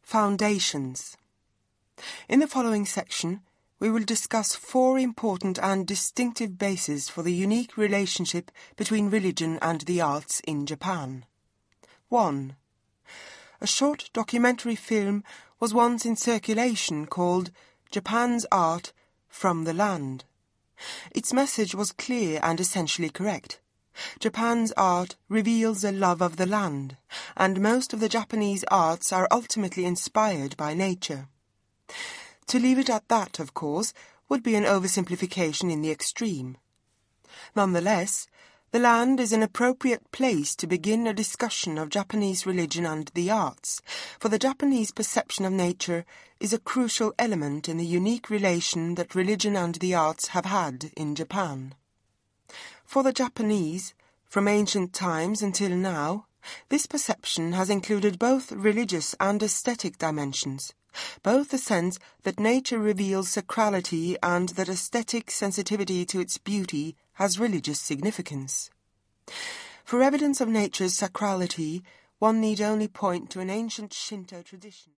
Foundations. In the following section, we will discuss 4 important and distinctive bases for the unique relationship between religion and the arts in Japan. 1. A short documentary film was once in circulation called Japan's Art from the Land. Its message was clear and essentially correct. Japan's art reveals a love of the land, and most of the Japanese arts are ultimately inspired by nature. To leave it at that, of course, would be an oversimplification in the extreme. Nonetheless, the land is an appropriate place to begin a discussion of Japanese religion and the arts, for the Japanese perception of nature is a crucial element in the unique relation that religion and the arts have had in Japan. For the Japanese, from ancient times until now, this perception has included both religious and aesthetic dimensions, both the sense that nature reveals sacrality and that aesthetic sensitivity to its beauty has religious significance. For evidence of nature's sacrality, one need only point to an ancient Shinto tradition.